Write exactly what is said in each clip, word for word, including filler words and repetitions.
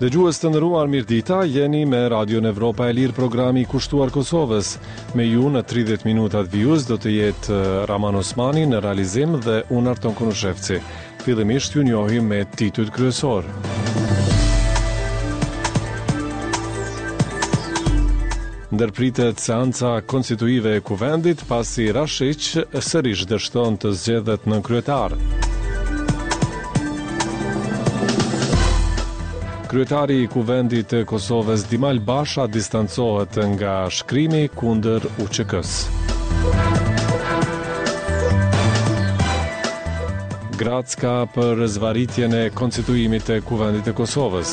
Dëgjues të nderuar, mirëdita, jeni me Radio Evropa e Lirë, programi i kushtuar Kosovës. Me ju në tridhjetë minutat views do të jetë Raman Osmani në realizim dhe unë Arton Kunushevci. Fillimisht ju njohim me titujt kryesor. Ndërpritet seanca konstituive e kuvendit pasi Rashiq sërish dështon të zgjedhet nën kryetar. Kryetari i kuvendit të Kosovës Dimal Basha distancohet nga shkrimi kundër U Q K-s. Gracka për zvarritjen e konstituimit të kuvendit të Kosovës.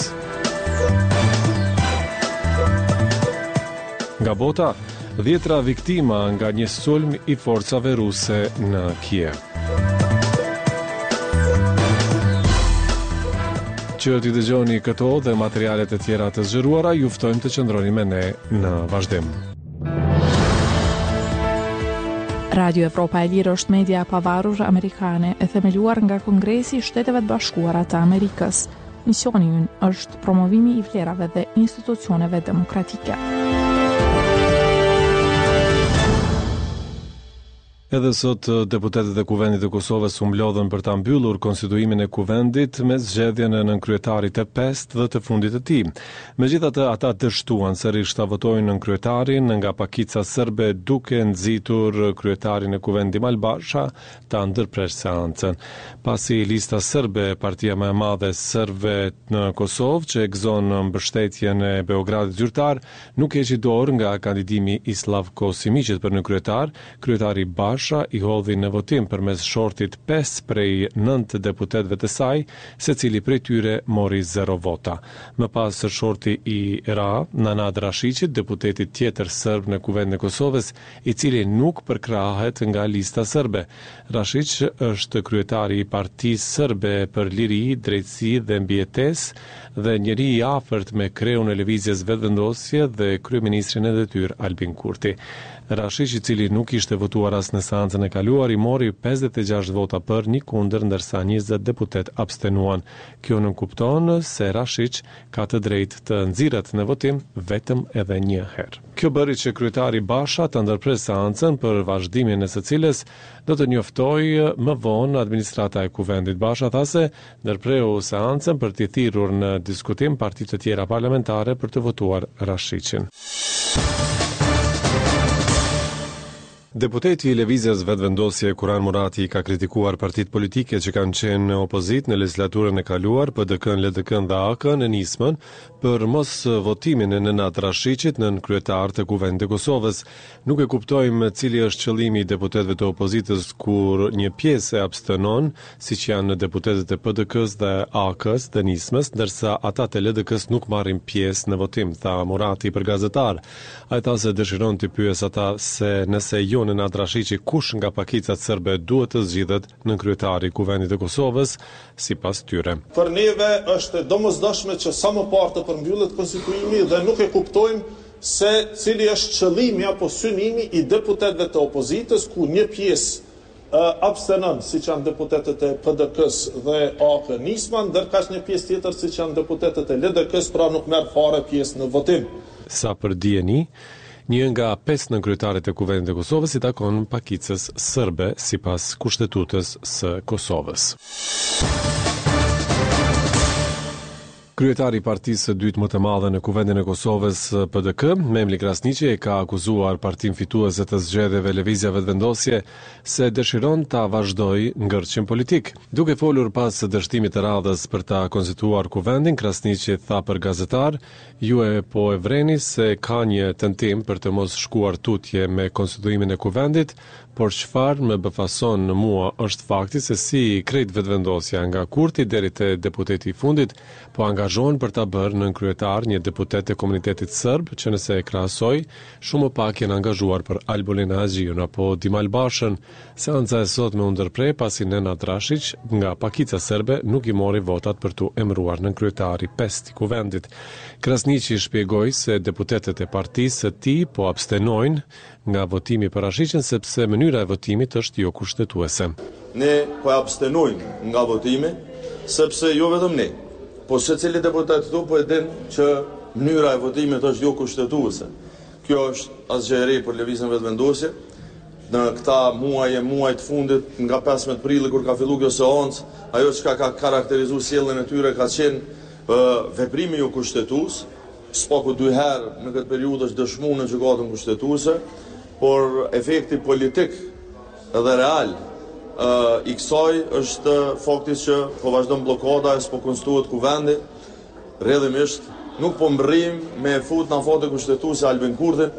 Nga bota, dhjetra viktima nga një sulm i forcave ruse në Kiev. Që t'i dëgjoni këto dhe materialet e tjera të zgjeruara, ju ftojmë të qëndroni me ne në vazhdim. Radio Evropa e Lirë është media e pavarur amerikane e themeluar nga Kongresi i Shteteve të Bashkuara të Amerikës. Misioni i ynë është promovimi i vlerave dhe institucioneve demokratike. Edhe sot deputetët e kuvendit të Kosovës u mblodhën për ta mbyllur konstituimin e kuvendit me zgjedhjen e nënkryetarit të pestë dhe të fundit të tij. Megjithatë, ata dështuan sërish ta votojnë nënkryetarin nga pakica serbe, duke nxitur kryetarin e kuvendit Dimal Basha ta ndërpresh seancën. Pasi lista serbe, partia më e madhe serbe në Kosovë, që e gëzon mbështetjen e Beogradit zyrtar, nuk heqi dorë nga kandidimi i Slavko Simiqit për nënkryetar, kryetari Basha i hodhi në votim përmes shortit pesë prej nëntë deputetëve të saj, secili prej tyre mori zero vota. Më pas shorti i ra Nanad Rashiqit, deputetit tjetër serb në Kuvendin e Kosovës, i cili nuk përkrahet nga lista serbe. Rashiq është kryetari i Partisë Serbe për Liri, Drejtësi dhe Mbijetesë dhe njeri i afërt me kreun e lëvizjes vetëvendosje dhe kryeministrin e detyrë Albin Kurti. Rashiq, i cili nuk ishte votuar as në seancën e kaluar, i mori pesëdhjetë e gjashtë vota për, një kundër, ndërsa njëzet deputet abstenuan. Kjo nënkupton se Rashiq ka të drejtë të nxirret në votim vetëm edhe një herë. Kjo bëri që kryetari Basha të ndërpres seancën, për vazhdimin e së cilës do të njoftojë më vonë administrata e kuvendit. Basha tha se ndërpreu seancën për t'i thirrur në diskutim partitë të tjera parlamentare për të votuar Rashiqin. Deputeti i Lëvizjes Vetëvendosje Kuran Murati ka kritikuar partitë politike që kanë qenë në opozit në legislaturën e kaluar, P D K-n, L D K-n dhe A K-n në nismën, për mos votimin e Nenad Rashiqit në kryetar të Kuvendit të Kosovës. Nuk e kuptojmë cili është qëllimi i deputetëve të opozitës kur një pjesë e abstenon, siç janë deputetët e P D K-s dhe A K-s të nismës, ndërsa ata të L D K-s nuk marrin pjesë në votim, tha Murati për gazetar. Ai tha se dëshiron të pyes ata se nëse jo Nenad Rashiqi, kush nga pakicat serbe duhet të zgjidhet në kryetari i Kuvendit të Kosovës, sipas tyre. Për neve është domosdoshme që sa më parë të përmbyllet konstituimi dhe nuk e kuptojmë se cili është qëllimi apo synimi i deputetëve të opozitës, ku një pjesë uh, abstenon, siç janë deputetët e P D K-s dhe A K nisma, ndërkaq një pjesë tjetër, siç janë deputetët e L D K-s, pra nuk merr fare pjesë në votim. Sa për dieni, një nga pesë nënkryetarit e Kuvendit të Kosovës i takon pakicës serbe sipas kushtetutës së Kosovës. Kryetari i partisë së dytë më të madhe në Kuvendin e Kosovës, P D K, Memli Krasniqi, e ka akuzuar partinë fituese të zgjedhjeve Lëvizja Vetëvendosje se dëshiron ta vazhdojë ngërçin politik. Duke folur pas dështimit të radhës për ta konstituar Kuvendin, Krasniqi tha për gazetar: "Ju e po e vreni se ka një tentim për të mos shkuar tutje me konstituimin e Kuvendit, por çfarë më befason në mua është fakti se si krejt vetëvendosja nga Kurti deri te deputeti i fundit po angazhohen për ta bërë nënkryetar një deputet të komunitetit serb, që nëse e krahasoj, shumë më pak janë angazhuar për Albolin Haxhiun apo Dimal Bashën. Seanca e sotme u ndërprej pasi Nenad Rashiq nga pakica serbe nuk i mori votat për tu emëruar nënkryetari pestë i Kuvendit. Krasniqi shpjegoi se deputetët e partisë së tij po abstenojnë nga votimi për Rashiqin sepse mënyra e votimit është jo kushtetuese. Ne po abstenojmë nga votimi sepse jo vetëm ne, po secili deputet këtu po e din që mënyra e votimit është jo kushtetuese. Kjo është asgjë e re për lëvizjen vetëvendosje. Në këta muaj e muaj të fundit, nga pesëmbëdhjetë prilli kur ka filluar kjo seancë, ajo çka ka karakterizuar sjelljen e tyre ka qenë uh, veprimi jo kushtetues. Spaku dy herë në këtë periudhë është dëshmuar në gjykatën kushtetuese, por efekti politik edhe real uh, i kësaj është fakti që po vazhdon bllokada, s'po konstituohet kuvendi, rrjedhimisht nuk po mbërrim me fut në afatë kushtetuese Albin Kurthin.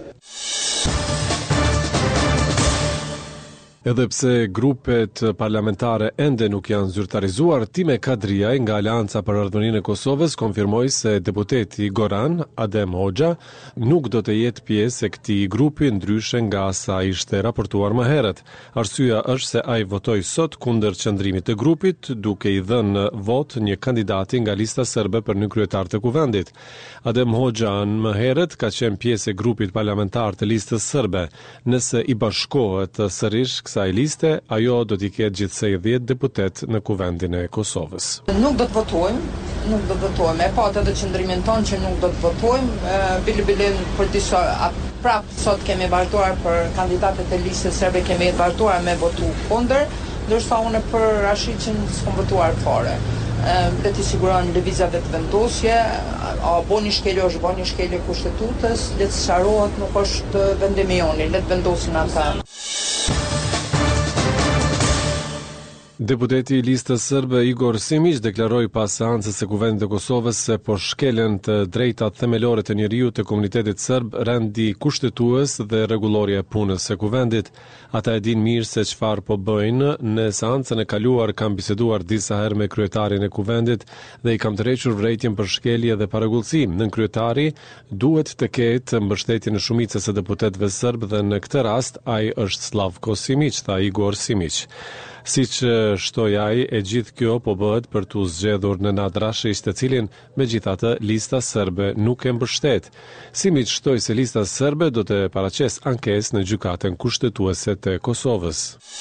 Edhe pse grupet parlamentare ende nuk janë zyrtarizuar, Time Kadriaj nga Aleanca për Ardhmërinë e Kosovës konfirmoi se deputeti Goran Adem Hoxha nuk do të jetë pjesë e këtij grupi ndryshe nga sa ishte raportuar më herët. Arsyeja është se ai votoi sot kundër qëndrimit të grupit, duke i dhënë vot një kandidati nga lista serbe për një kryetar të kuvendit. Adem Hoxha më herët ka qenë pjesë e grupit parlamentar të listës serbe. Nëse i bashkohet sërish kësaj liste, ajo do t'i ketë gjithsej dhjetë deputet në kuvendin e Kosovës. Nuk do të votojmë, nuk do të votojmë. E pat edhe qëndrimin tonë që nuk do të votojmë. Bili-bilin për disa prap sot kemi vazhduar për kandidatet e listës serbe, kemi vazhduar me votu kundër, ndërsa unë për Ashiqin s'kam votuar fare. Le t'i siguron lëvizja vetëvendosje, a boni shkelje është boni shkelje kushtetutës, le të sqarohet, nuk është vendimi joni, le të vendosin ata. Deputeti i listës serbe Igor Simić deklaroi pas seancës së Kuvendit të Kosovës se po shkelen të drejtat themelore të njeriut të komunitetit serb rendi kushtetues dhe rregullorja e punës së kuvendit. Ata e din mirë se çfarë po bëjnë. Në seancën e kaluar kam biseduar disa herë me kryetarin e kuvendit dhe i kam tërhequr vërejtjen për shkelje dhe paragullësi. Nën kryetari duhet të ketë mbështetjen e shumicës së deputetëve serb dhe në këtë rast ai është Slavko Simić, tha Igor Simić. Siç shtoi ai, e gjithë kjo po bëhet për t'u zgjedhur Nenad Rashić, të cilin megjithatë lista serbe nuk e mbështet. Simić shtoi se lista serbe do të paraqes ankesë në gjykatën kushtetuese të Kosovës.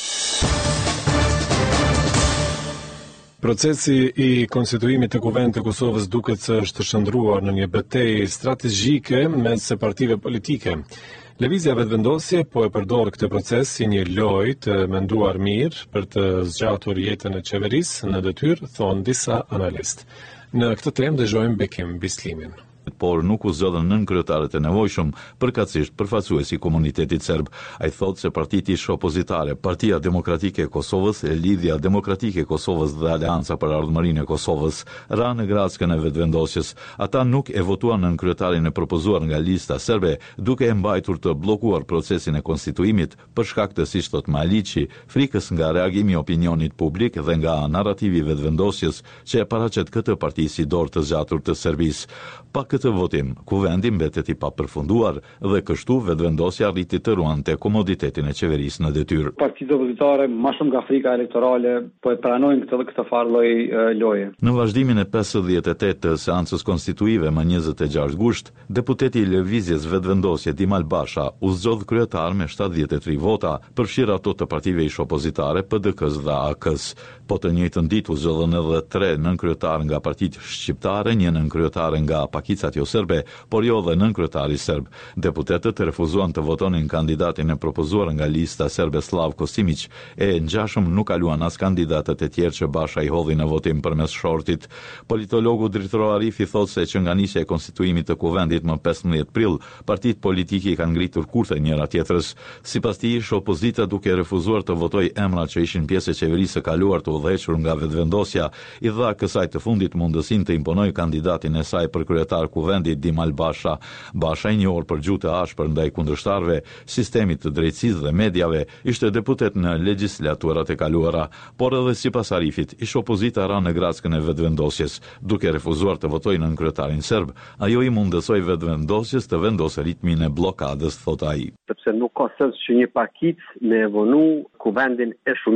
Procesi i konstituimit të Kuvendit të Kosovës duket se është shndruar në një betejë strategjike mes partive politike. Lëvizja vetëvendosje po e përdor këtë proces si një lojë të menduar mirë për të zgjatur jetën e qeverisë në detyrë, thonë disa analist. Në këtë temë dëgjojmë Bekim Bislimin. Por nuk u zgjodhen nën kryetarët e nevojshëm, përkatësisht përfaqësuesi i komunitetit serb. Ai thotë se partiti ish opozitare, Partia Demokratike e Kosovës, e Lidhja Demokratike e Kosovës dhe Aleanca për Ardhmërinë e Kosovës ra në grackën e vetëvendosjes. Ata nuk e votuan nën kryetarin e propozuar nga lista serbe, duke e mbajtur të bllokuar procesin e konstituimit për shkak të, siç thot Maliqi, frikës nga reagimi i opinionit publik dhe nga narrativi i vetëvendosjes që e paraqet këtë parti si dorë të zgjatur të Serbisë. Pa këtë votim, kuvendi mbetet i papërfunduar dhe kështu vetëvendosja arriti të ruante komoditetin e qeverisë në detyrë. Partitë opozitare, më shumë nga frika elektorale, po e pranojnë këtë këtë farë lloj loje. Në vazhdimin e pesëdhjetë e tetë të seancës konstituive më njëzet e gjashtë gusht, deputeti i lëvizjes vetëvendosje Dimal Basha u zgjodh kryetar me shtatëdhjetë e tri vota, përfshirë ato të partive ish opozitare P D K-s dhe A K-s. Po të njëjtën ditë u zgjodhen edhe tre nënkryetar nga partitë shqiptare, një nënkryetare nga pakicat jo serbe, por jo dhe nënkryetari serb. Deputetët refuzuan të votonin kandidatin e propozuar nga lista serbe Slavko Simić, e ngjashëm nuk kaluan as kandidatët e tjerë që Basha i hodhi në votim përmes shortit. Politologu Dritro Arifi thotë se që nga nisja e konstituimit të kuvendit më pesëmbëdhjetë prill, partitë politike i kanë ngritur kurthe njëra tjetrës. Sipas tij, ish opozita duke refuzuar të votojë emrat që ishin pjesë e qeverisë së kaluar të udhëhequr nga vetëvendosja, i dha kësaj të fundit mundësinë të imponojë kandidatin e saj për kryetar kuvendit Dimal Basha. Basha, i njohur për gjuhë të ashpër ndaj kundërshtarëve, sistemit të drejtësisë dhe mediave, ishte deputet në legjislaturat e kaluara, por edhe sipas Arifit, ish opozita ra në grackën e vetëvendosjes, duke refuzuar të votojë nën kryetarin serb. Ajo i mundësoi vetëvendosjes të vendosë ritmin e bllokadës, thot ai. Sepse nuk ka sens që një partit me vonu kuvendin e shumicës.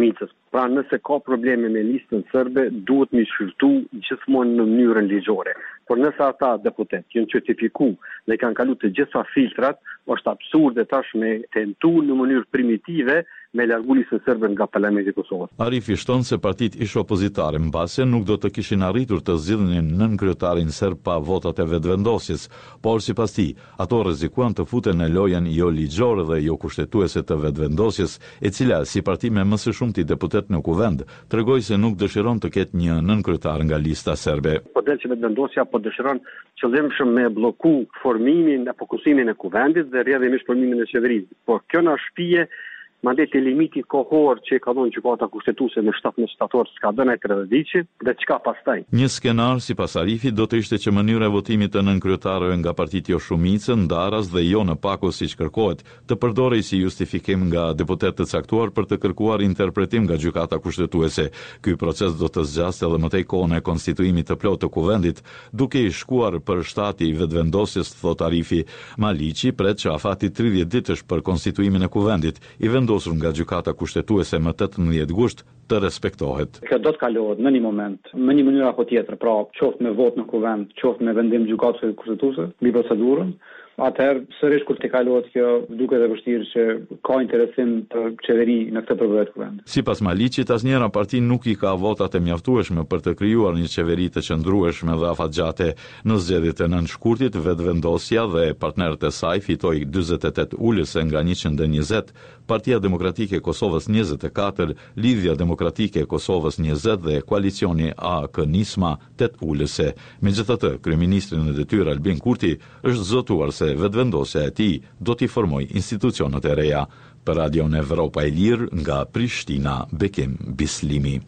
Pra nëse ka probleme me listën serbe, duhet mi shfrytzu gjithmonë në mënyrën ligjore. Por nëse ata deputet janë certifiku dhe kanë kalu të gjitha filtrat, është absurde tash me tentu në mënyrë primitive me largu listën serbe nga Parlamenti i Kosovës. Arifi shton se partitë ish opozitare mbase nuk do të kishin arritur të zgjidhnin nën kryetarin serb pa votat e vetëvendosjes, por sipas tij, ato rrezikuan të futen në lojën jo ligjore dhe jo kushtetuese të vetëvendosjes, e cila si parti me më së shumti deputet në kuvend, tregoi se nuk dëshiron të ketë një nënkryetar nga lista serbe. Po del që vetëvendosja po dëshiron qëllimshëm me bloku formimin e fokusimin e kuvendit dhe rrjedhimisht formimin e qeverisë. Por kjo na shpije mandej te limiti kohor që ka dhënë gjykata kushtetuese në shtatëmbëdhjetë shtator s'ka dhënë ai tridhjetë vjeçi dhe çka pastaj. Një skenar sipas Arifit do të ishte që mënyra e votimit të nënkryetarëve nga partitë jo shumicë, ndaras dhe jo në pakus siç kërkohet, të përdorej si justifikim nga deputet të caktuar për të kërkuar interpretim nga gjykata kushtetuese. Ky proces do të zgjaste edhe më tej kohën e konstituimit të plotë të kuvendit, duke i shkuar për shtati i vetëvendosjes, thot Arifi. Maliqi pret që afati tridhjetë ditësh për konstituimin e kuvendit i vendosur nga gjykata kushtetuese më tetëmbëdhjetë gusht të respektohet. Kjo do të kalohet në një moment, në një mënyrë apo tjetër, pra qoftë me vot në kuvend, qoftë me vendim gjykatës kushtetuese, mbi procedurën. Atëherë sërish kur të kalohet kjo, duket e vështirë që ka interesim të qeveri në këtë përvojë të kuvend. Sipas Maliqit, asnjëra parti nuk i ka votat e mjaftueshme për të krijuar një qeveri të qëndrueshme dhe afatgjate. Në zgjedhjet e nënshkurtit, vetëvendosja dhe partnerët e saj fitoi dyzet e tetë ulëse nga njëqind e njëzet, Partia Demokratike e Kosovës njëzet e katër, Lidhja Demokratike e Kosovës njëzet dhe koalicioni A K Nisma tetë ulëse. Megjithatë, kryeministri në detyrë Albin Kurti është zotuar se vetëvendosja e tij do t'i formojë institucionet e reja. Për Radion Evropa e Lirë nga Prishtina, Bekim Bislimi.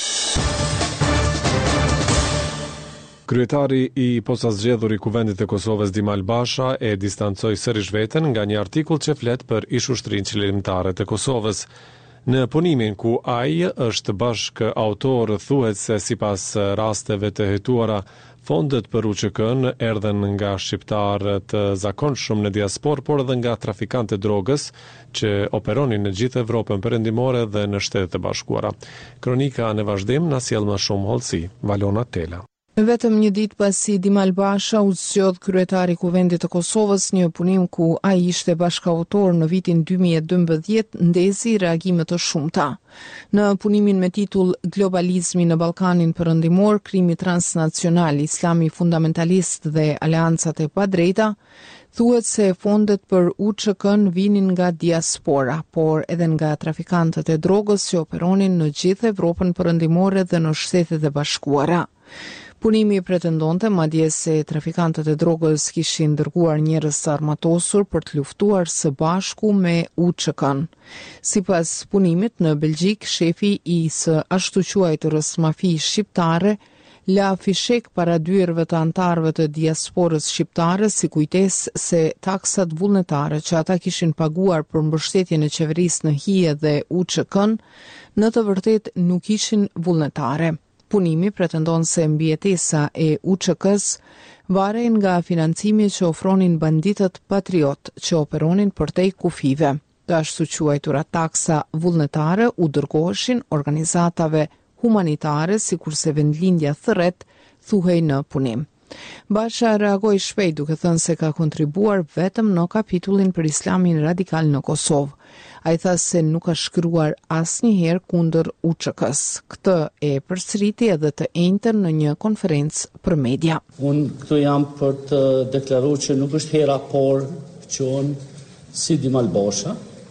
Kryetari i posaçëzgjedhur i Kuvendit të Kosovës Dimal Basha e distancoi sërish veten nga një artikull që flet për ish-ushtrinë qëllimtare të Kosovës. Në punimin ku ai është bashkë autor, thuhet se sipas rasteve të hetuara, fondet për U Q K-n erdhen nga shqiptarë të zakonshëm në diasporë, por edhe nga trafikantët e drogës që operonin në gjithë Evropën perëndimore dhe në Shtetet e Bashkuara. Kronika në vazhdim na sjell më shumë hollësi. Valona Tela. Vetëm një ditë pasi Dimal Basha u zgjodh kryetari i Kuvendit të Kosovës, një punim ku ai ishte bashkautor në vitin dy mijë e dymbëdhjetë, ndezi reagime të shumta. Në punimin me titull Globalizmi në Ballkanin Perëndimor, krimi transnacional, Islami fundamentalist dhe aleancat e padrejta, thuhet se fondet për U Q K-n vinin nga diaspora, por edhe nga trafikantët e drogës që operonin në gjithë Evropën Perëndimore dhe në Shtetet e Bashkuara. Punimi pretendonte madje se trafikantët e drogës kishin dërguar njerëz të armatosur për të luftuar së bashku me U Q K-n. Sipas punimit në Belgjik, shefi i së ashtu quajturës mafi shqiptare la fishek para dyerve të antarëve të diasporës shqiptare si kujtesë se taksat vullnetare që ata kishin paguar për mbështetjen e qeverisë në hije dhe U Q K-n në të vërtetë nuk ishin vullnetare. Punimi pretendon se mbijetesa e U Q K-s varen nga financimi që ofronin banditët patriot që operonin përtej kufive. Të ashtu quajtura taksa vullnetare u dërgoheshin organizatave humanitare, sikurse vendlindja Thërret, thuhej në punim. Basha reagoi shpejt duke thënë se ka kontribuar vetëm në kapitullin për Islamin radikal në Kosovë. Ai tha se nuk ka shkruar asnjëherë kundër U Q K-s. Këtë e përsëriti edhe të njëjtën në një konferencë për media. Unë këtu jam për të deklaruar që nuk është hera por që unë si Dimal Basha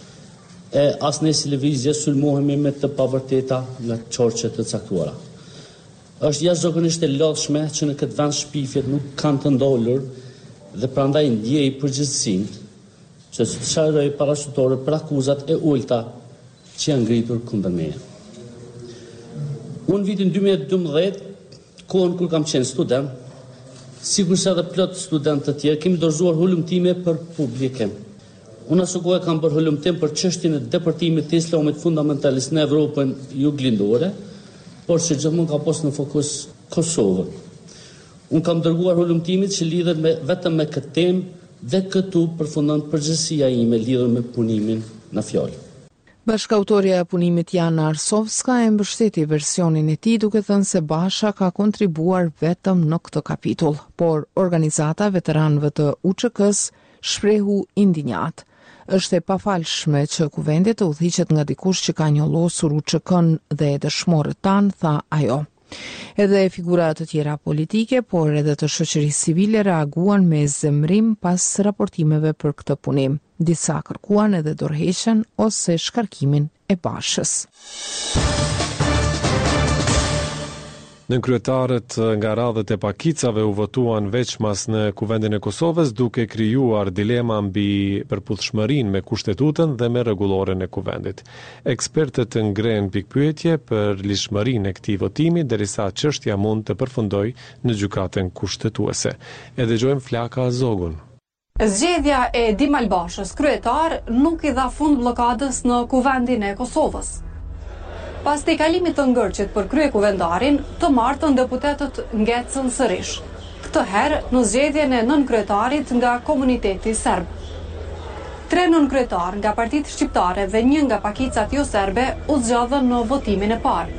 e as ne si lëvizje sulmohemi me të pavërteta nga çorçe të caktuara. Është jashtëzakonisht e lodhshme që në këtë vend shpifjet nuk kanë të ndolur dhe prandaj ndjej përgjegjësinë që të shajroj parashutore për akuzat e ulta që janë ngritur kundër meje. Unë vitin dy mijë e dymbëdhjetë, kohën kur kam qenë student, sigurisht edhe plot student të tjerë, kemi dorëzuar hulumtime për publike. Unë asë kohë kam bërë hulumtim për çështjen e deportimit të islamit fundamentalist në Evropën juglindore, por që gjithmonë ka posë në fokus Kosovën. Unë kam dërguar hulumtimit që lidhet me, vetëm me këtë temë dhe këtu përfundon përgjegjësia ime lidhur me punimin në fjalë. Bashkautorja e punimit Jana Arsovska e mbështeti versionin e tij duke thënë se Basha ka kontribuar vetëm në këtë kapitull, por organizata veteranëve të U Ç K-s shprehu indinjat. Është e pafalshme që kuvendi të udhëhiqet nga dikush që ka njollosur U Ç K-n dhe dëshmorët tanë, tha ajo. Edhe figura të tjera politike, por edhe të shoqërisë civile reaguan me zemrim pas raportimeve për këtë punim. Disa kërkuan edhe dorëheqjen ose shkarkimin e Bashës. Nënkryetarët nga radhët e pakicave u votuan veçmas në Kuvendin e Kosovës duke krijuar dilema mbi përputhshmërinë me kushtetutën dhe me rregulloren e kuvendit. Ekspertët ngren pikpyetje për lishmërinë e këtij votimi derisa çështja mund të përfundojë në gjykatën kushtetuese. E dëgjojmë Flaka Azogun. Zgjedhja e Dimal Bashës kryetar nuk i dha fund blokadës në Kuvendin e Kosovës. Pas të kalimit të ngërqit për krye kuvendarin, të martën deputetët ngecën sërish. Këtë herë në zgjedhjen e nënkryetarit nga komuniteti serb. Tre nënkryetar nga partitë shqiptare dhe një nga pakicat jo serbe u zgjodhën në votimin e parë.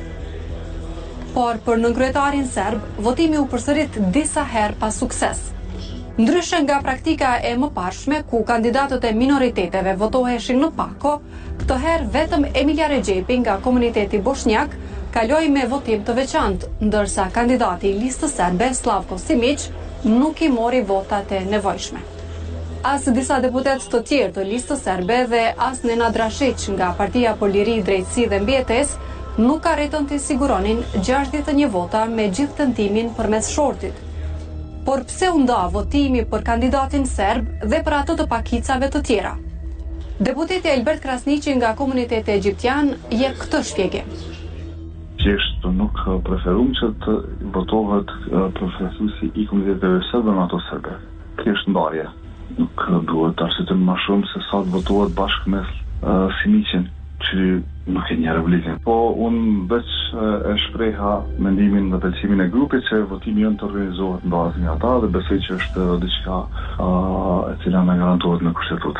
Por për nënkryetarin serb, votimi u përsërit disa herë pas sukses. Ndryshe nga praktika e mëparshme ku kandidatët e minoriteteve votoheshin në pako, këtë herë vetëm Emilja Rexhepi nga komuniteti bosnjak kaloi me votim të veçantë, ndërsa kandidati i listës serbe Slavko Simić nuk i mori votat e nevojshme. As disa deputetë të tjerë të listës serbe dhe as Nenad Rashić nga Partia për Liri, Drejtësi dhe Mbjetesë nuk arritën të siguronin gjashtëdhjetë e një vota me gjithë tentimin përmes shortit. Por pse u nda votimi për kandidatin serb dhe për ato të pakicave të tjera? Deputeti Albert Krasniqi nga komuniteti egjiptian jep këtë shpjegim. Thjesht nuk preferum që të votohet përfaqësuesi i komuniteteve serbe në ato serbe. Kjo është ndarje. Nuk duhet të arsyetëm më shumë se sa të votohet bashkë me uh, Simićin, që nuk e një revolucion. Po unë veç e shpreha mendimin dhe pëlqimin e grupit që votimi jonë të organizohet në bazë nga ata dhe besoj që është diçka uh, e cila na garantohet në kushtetutë.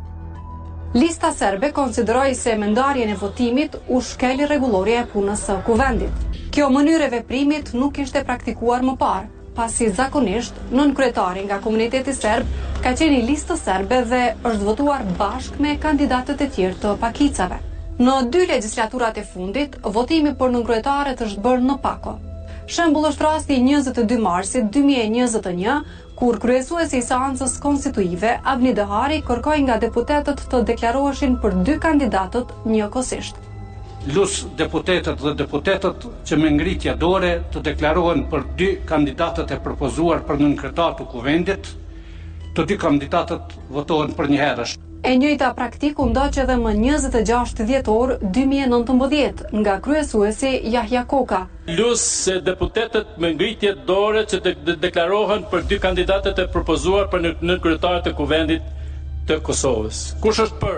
Lista serbe konsideroi se me ndarjen e votimit u shkel rregulloria e punës së kuvendit. Kjo mënyrë e veprimit nuk ishte praktikuar më parë, pasi zakonisht nënkryetari nga komuniteti serb ka qenë i listës serbe dhe është votuar bashkë me kandidatët e tjerë të pakicave. Në dy legjislaturat e fundit, votimi për nënkryetaret është bërë në pako. Shembull është rasti i njëzet e dy marsit dy mijë e njëzet e një, kur kryesuesi i seancës konstituive, Avni Dehari, kërkoi nga deputetët të deklaroheshin për dy kandidatët njëkohësisht. Lus deputetët dhe deputetët që me ngritja dore të deklarohen për dy kandidatët e propozuar për nënkretar të kuvendit, të dy kandidatët votohen për një herësh. E njëjta praktikë u ndoq edhe më njëzet e gjashtë dhjetor dy mijë e nëntëmbëdhjetë nga kryesuesi Yahya Koka. Lus se deputetët me ngritje dore që de de deklarohen për dy kandidatët e propozuar për nënkretarët e kuvendit të Kosovës. Kush është për?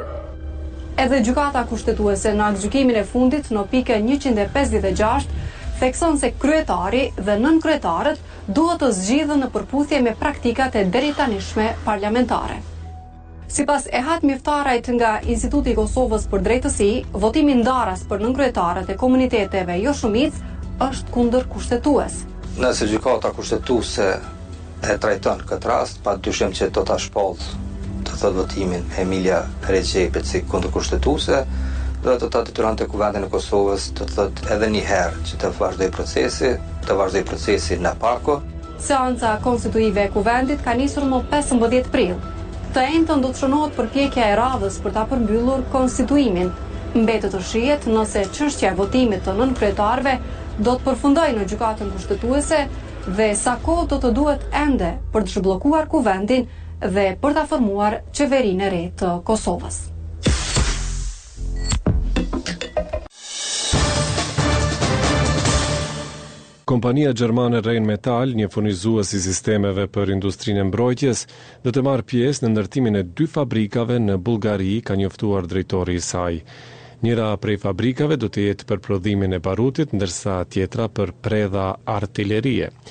Edhe gjykata kushtetuese në aktgjykimin e fundit në pikën njëqind e pesëdhjetë e gjashtë thekson se kryetari dhe nënkretarët duhet të zgjidhen në përputhje me praktikat e deritanishme parlamentare. Sipas Ehat Miftarajt nga Instituti i Kosovës për Drejtësi, votimi ndaras për nënkretarët e komuniteteve jo shumicë është kundër kushtetues. Nëse gjykata kushtetuese e trajton këtë rast, pa dyshim që do ta shpallë të thot votimin Emilia Rexhepit si kundër kushtetuese, do të ta detyronte Kuvendin e Kosovës të thot edhe një herë që të vazhdoj procesi, të vazhdoj procesi në pako. Seanca konstituive e Kuvendit ka nisur më pesëmbëdhjetë prill. Të enjtën do të shënohet përpjekja e radhës për ta përmbyllur konstituimin. Mbetet të shihet nëse çështja e votimit të nënkretarëve do të përfundojë në gjykatën kushtetuese dhe sa kohë do të duhet ende për të zhbllokuar kuvendin dhe për ta formuar qeverinë e re të Kosovës. Kompania gjermane Rheinmetall, një furnizues i sistemeve për industrinë e mbrojtjes, do të marrë pjesë në ndërtimin e dy fabrikave në Bullgari, ka njoftuar drejtori i saj. Njëra prej fabrikave do të jetë për prodhimin e barutit, ndërsa tjetra për predha artillerie.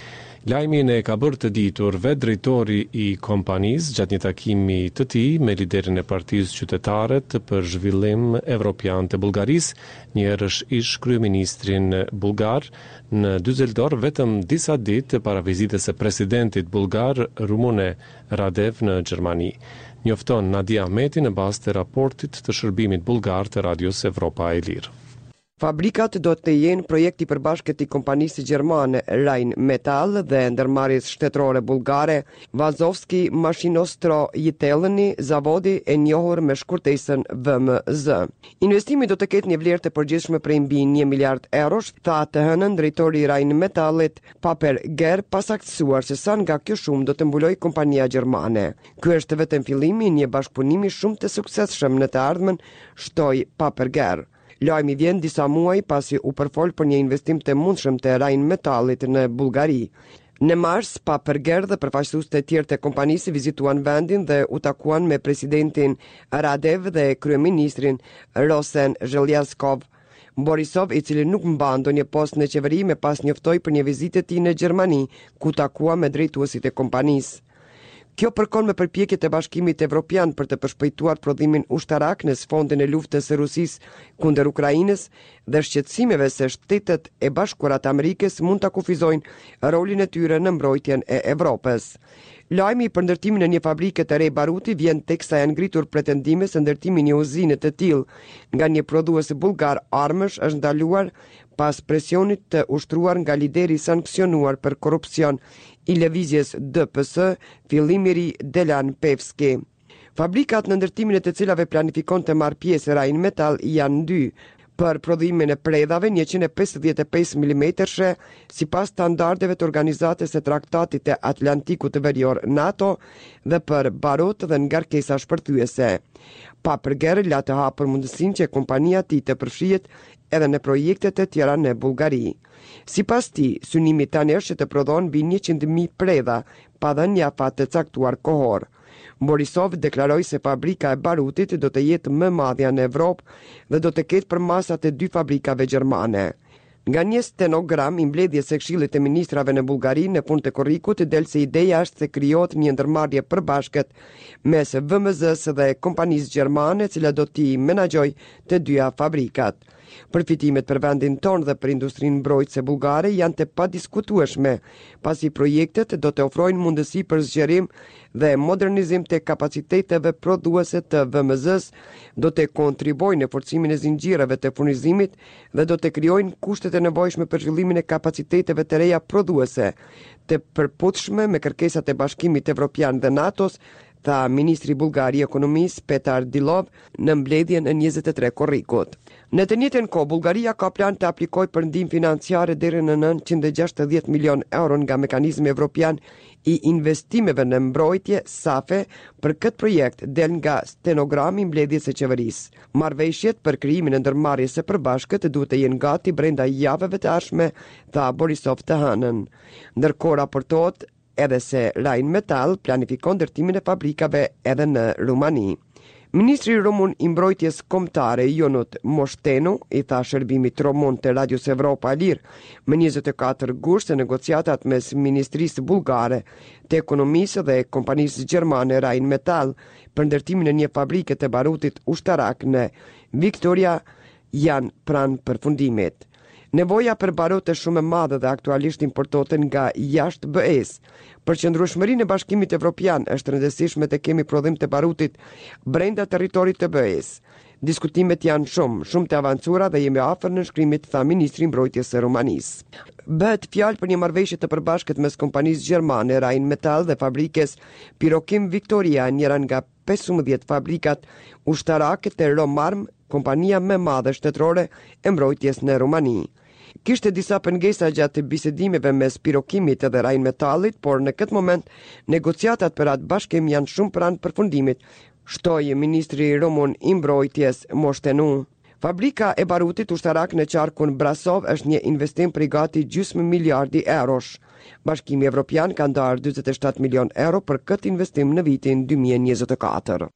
Lajmin e ka bërë të ditur vetë drejtori i kompanisë gjatë një takimi të tij me liderin e Partisë Qytetare për Zhvillim Evropian të Bullgarisë, njërësh ish kryeministrin bullgar në Düsseldorf vetëm disa ditë para vizitës së presidentit bullgar Rumune Radev në Gjermani. Njofton Nadia Ahmeti në bazë të raportit të shërbimit bullgar të Radios Evropa e Lirë. Fabrikat do të jenë projekti i përbashkët i kompanisë gjermane Rheinmetall dhe ndërmarrjes shtetërore bullgare Vazovski Mashinostro Jitelni, zavodi e njohur me shkurtesën V M Z. Investimi do të ketë një vlerë të përgjithshme prej mbi një miliard eurosh, tha të hënën drejtori i Rheinmetallit Paper Ger, pasaktësuar se sa nga kjo shumë do të mbulojë kompania gjermane. Ky është vetëm fillimi i një bashkëpunimi shumë të suksesshëm në të ardhmen, shtoi Paper Ger. Lajmi vjen disa muaj pasi u përfol për një investim të mundshëm të Rheinmetallit në Bullgari. Në mars, Paper Ger dhe përfaqësues të tjerë të kompanisë vizituan vendin dhe u takuan me presidentin Radev dhe kryeministrin Rosen Zhelyaskov. Borisov, i cili nuk mban ndonjë post në qeveri, me pas njoftoi për një vizitë të tij në Gjermani, ku takua me drejtuesit e kompanisë. Kjo përkon me përpjekjet e Bashkimit Evropian për të përshpejtuar prodhimin ushtarak në sfondin e luftës së Rusisë kundër Ukrainës dhe shqetësimeve se Shtetet e Bashkuara të Amerikës mund ta kufizojnë rolin e tyre në mbrojtjen e Evropës. Lajmi për ndërtimin e një fabrike të re baruti vjen teksa janë ngritur pretendime se ndërtimi i një uzine të tillë nga një prodhues bullgar armësh është ndaluar pas presionit të ushtruar nga lideri sankcionuar për korrupsion i lëvizjes D P S, Fillimiri Delan Pevski. Fabrikat në ndërtimin e të cilave planifikon të marrë pjesë Rheinmetall janë dy, për prodhimin e predhave njëqind e pesëdhjetë e pesë milimetrëshe sipas standardeve të Organizatës së Traktatit të Atlantikut të Verior NATO dhe për barot dhe ngarkesa shpërthyese. Paper Ger la të hapur mundësinë që kompania e tij të përfshihet edhe në projekte të tjera në Bullgari. Sipas tij, synimi tani është që të prodhon mbi njëqind mijë predha, pa dhënë një afat të caktuar kohor. Borisov deklaroi se fabrika e barutit do të jetë më e madhja në Evropë dhe do të ketë përmasat e dy fabrikave gjermane. Nga një stenogram i mbledhjes së Këshillit të Ministrave në Bullgari në fund të korrikut del se ideja është se krijohet një ndërmarrje përbashkët mes V M Z-s dhe kompanisë gjermane, e cila do t'i menaxhojë të dyja fabrikat. Përfitimet për vendin tonë dhe për industrinë mbrojtëse bullgare janë të padiskutueshme, pasi projektet do të ofrojnë mundësi për zgjerim dhe modernizim të kapaciteteve prodhuese të V M Z-s, do të kontribuojnë në forcimin e zinxhireve të furnizimit dhe do të krijojnë kushtet e nevojshme për zhvillimin e kapaciteteve të reja prodhuese, të përputhshme me kërkesat e Bashkimit Evropian dhe NATO-s, tha ministri bullgar i ekonomisë Petar Dilov në mbledhjen e njëzet e tre korrikut. Në të njëjtën kohë, Bullgaria ka plan të aplikojë për ndihmë financiare deri në nëntëqind e gjashtëdhjetë milion euro nga mekanizmi evropian i investimeve në mbrojtje SAFE. Për këtë projekt del nga stenogrami mbledhjes së qeverisë. Marrëveshjet për krijimin e ndërmarrjes së përbashkët duhet të jenë gati brenda javëve të ardhshme, tha Borisov të hënën. Ndërkohë raportohet edhe se Rheinmetall planifikon ndërtimin e fabrikave edhe në Rumani. Ministri rumun i mbrojtjes kombëtare Jonut Moshtenu i tha shërbimit rumun të Radios Evropa e Lirë më njëzet e katër gusht se negociatat mes Ministrisë Bullgare të Ekonomisë dhe kompanisë gjermane Rheinmetall për ndërtimin e një fabrike të barutit ushtarak në Victoria janë pranë përfundimit. Nevoja për barut është shumë e madhe dhe aktualisht importohet nga jashtë B E-s. Për qëndrueshmërinë e Bashkimit Evropian është rëndësishme të kemi prodhim të barutit brenda territorit të B E-s. Diskutimet janë shumë, shumë të avancuara dhe jemi afër nënshkrimit, tha ministri i mbrojtjes së Rumanisë. Bëhet fjalë për një marrëveshje të përbashkët mes kompanisë gjermane Rheinmetall dhe fabrikës Pirokim Victoria, njëra nga pesëmbëdhjetë fabrikat ushtarake të Romarm, kompania më e madhe shtetërore e mbrojtjes në Rumani. Kishte disa pengesa gjatë bisedimeve mes Pirokimit dhe Rheinmetallit, por në këtë moment negociatat për atë bashkim janë shumë pranë përfundimit, shtoi ministri rumun i mbrojtjes Moshtenu. Fabrika e barutit ushtarak në qarkun Brasov është një investim për gati gjysmë miliardi eurosh. Bashkimi Evropian ka ndarë dyzet e shtatë milion euro për këtë investim në vitin dy mijë e njëzet e katër.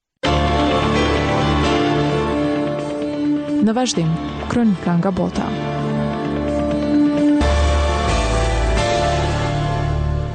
Në vazhdim, kronika nga bota.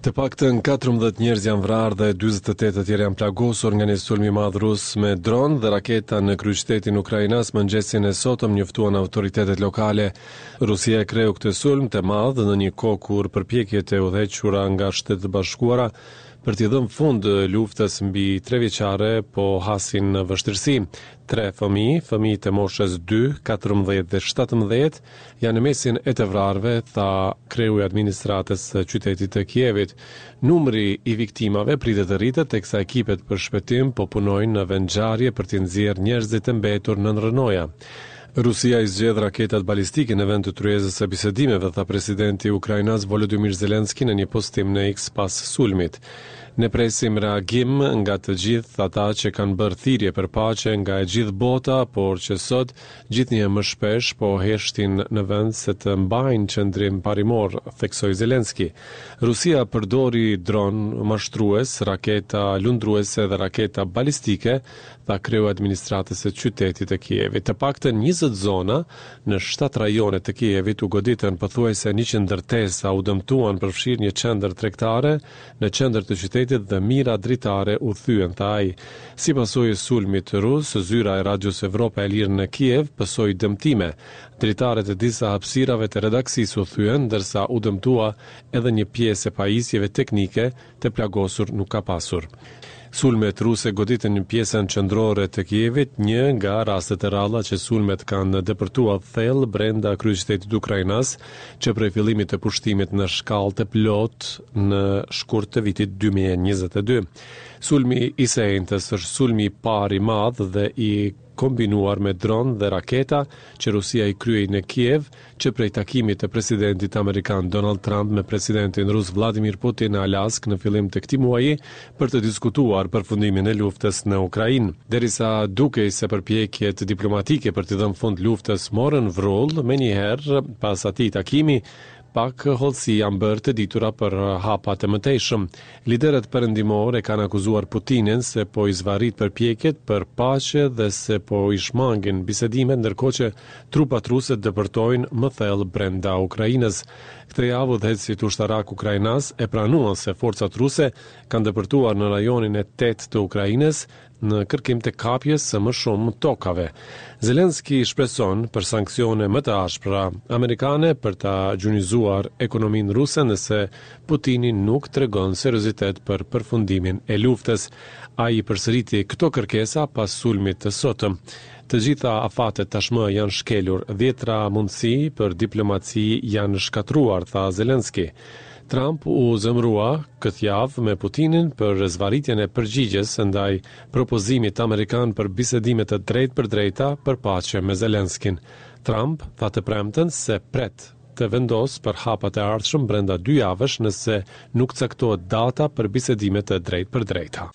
Të paktën katërmbëdhjetë njerëz janë vrarë dhe dyzet e tetë të tjerë janë plagosur nga një sulm i madh rus me dron dhe raketa në kryeqytetin ukrainas mëngjesin e sotëm, njoftuan autoritetet lokale. Rusia e kreu këtë sulm të madh në një kohë kur përpjekjet e udhëhequra nga Shtetet e Bashkuara për t'i dhënë fund luftës mbi tre vjeçare po hasin në vështirësi. Tre fëmijë, fëmijët e moshës dy, katërmbëdhjetë dhe shtatëmbëdhjetë, janë në mesin e të vrarëve, tha kreu i administratës së qytetit të Kievit. Numri i viktimave pritet të rritet teksa ekipet për shpëtim po punojnë në vendngjarje për t'i nxjerrë njerëzit e mbetur nën rrënoja. Rusia i zgjedh raketat balistike në vend të tryezës së bisedimeve, tha presidenti ukrainas Volodymyr Zelenski në një postim në X pas sulmit. Ne presim reagim nga të gjithë ata që kanë bërë thirrje për paqe nga e gjithë bota, por që sot gjithnjë më shpesh po heshtin në vend se të mbajnë qendrim parimor, theksoi Zelenski. Rusia përdori dron mashtrues, raketa lundruese dhe raketa balistike, tha kreu administratës së qytetit të Kievit. Të paktën njëzet zona në shtatë rajone të Kievit u goditën pothuajse njëqind ndërtesa, u dëmtuan përfshirë një qendër tregtare në qendër të qytetit dhe mira dritare u thyen, tha ai. Si pasojë e sulmit rus, zyra e Radios Evropa e Lirë në Kiev pësoi dëmtime. Dritaret e disa hapësirave të redaksisë u thyen, ndërsa u dëmtua edhe një pjesë e pajisjeve teknike të plagosur nuk ka pasur. Sulmet ruse goditën një pjesën qendrore të Kievit, një nga rastet e ralla që sulmet kanë depërtuar thellë brenda kryeqytetit ukrainas, që prej fillimit të pushtimit në shkallë të plot në shkurt të vitit dy mijë e njëzet e dy. Sulmi i sejntës është sulmi i parë i madh dhe i kombinuar me dron dhe raketa që Rusia i kryej në Kiev, që prej takimit të presidentit amerikan Donald Trump me presidentin rus Vladimir Putin në Alask në fillim të këtij muaji për të diskutuar përfundimin e luftës në Ukrainë. Derisa dukej se përpjekjet diplomatike për të dhënë fund luftës morën vrull, menjëherë pas atij takimi pak hollësi janë bërë të ditura për hapat e mëtejshëm. Liderët perëndimor e kanë akuzuar Putinin se po i zvarrit përpjekjet për paqe dhe se po i shmangin bisedimet, ndërkohë që trupat ruse depërtojnë më thellë brenda Ukrainës. Këtë javë udhëheqësit ushtarak ukrainas e pranuan se forcat ruse kanë depërtuar në rajonin e tetë të Ukrainës në kërkim të kapjes së më shumë tokave. Zelenski shpreson për sanksione më të ashpra amerikane për ta gjunizuar ekonominë ruse nëse Putini nuk tregon seriozitet për përfundimin e luftës. Ai përsëriti këto kërkesa pas sulmit të sotëm. Të gjitha afatet tashmë janë shkelur, dhjetra mundësi për diplomaci janë shkatruar, tha Zelenski. Trump u zemrua këtë javë me Putinin për zvarritjen e përgjigjes ndaj propozimit amerikan për bisedime të drejtë për drejta për paqe me Zelenskin. Trump tha të premten se pret të vendos për hapat e ardhshëm brenda dy javësh nëse nuk caktohet data për bisedime të drejtë për drejta.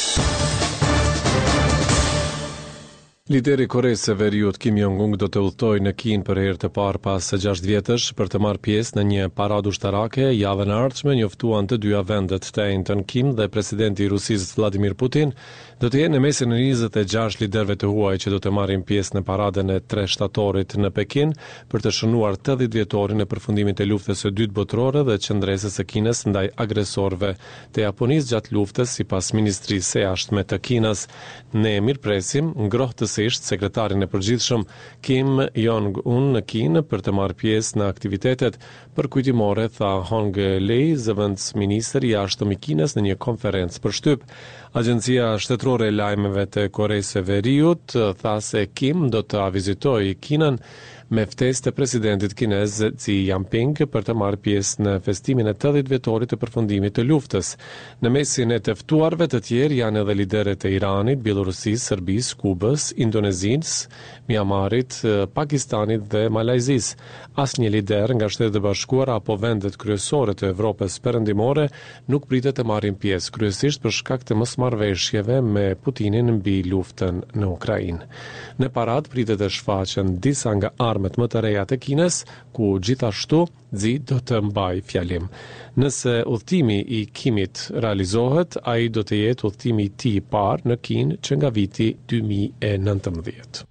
Lideri i Koreas së Veriut Kim Jong-un do të udhtojë në Kinë për herë të parë pas gjashtë vjetësh për të marrë pjesë në një paradë ushtarake. Javën e ardhshme njoftuan të dyja vendet të njëjtën. Kim dhe presidenti i Rusisë Vladimir Putin do të jenë në mesin e njëzet e gjashtë liderëve të huaj që do të marrin pjesë në paradën e tre shtatorit në Pekin për të shënuar tetëdhjetë vjetorin e përfundimit të luftës së dytë botërore dhe qëndresës së Kinës ndaj agresorëve të Japonisë gjatë luftës, sipas Ministrisë së Jashtme të Kinës. Ne mirpresim ngrohtësisht sekretarin e përgjithshëm Kim Jong-un në Kinë për të marrë pjesë në aktivitetet përkujtimore, tha Hong Lei, zëvendës ministër i jashtëm i Kinës në një konferencë për shtyp. Agjencia shtetërore e lajmeve të Koreas së Veriut tha se Kim do të vizitojë Kinën me ftesë të presidentit kinez Xi Jinping për të marrë pjesë në festimin e tetëdhjetë vjetorit të përfundimit të luftës. Në mesin e të ftuarve të tjerë janë edhe liderët e Iranit, Bielorusisë, Serbisë, Kubës, Indonezisë, Myanmarit, Pakistanit dhe Malajzisë. Asnjë lider nga Shtetet e Bashkuara apo vendet kryesore të Evropës perëndimore nuk pritet të marrin pjesë, kryesisht për shkak të mosmarrëveshjeve me Putinin mbi luftën në Ukrainë. Në paradë pritet të shfaqen disa nga armët më të reja të Kinës, ku gjithashtu Xi do të mbajë fjalim. Nëse udhtimi i Kimit realizohet, ai do të jetë udhtimi i tij i parë në Kinë që nga viti dy mijë e nëntëmbëdhjetë.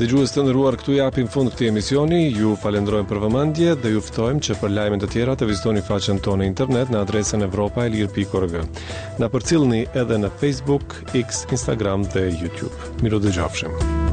Dëgjues të nderuar, këtu japim fund këtij emisioni. Ju falenderojmë për vëmendje dhe ju ftojmë që për lajme të tjera të vizitoni faqen tonë internet në adresën evropa e lirë pikë org. Na përcjellni edhe në Facebook, X, Instagram dhe YouTube. Miru dëgjofshim.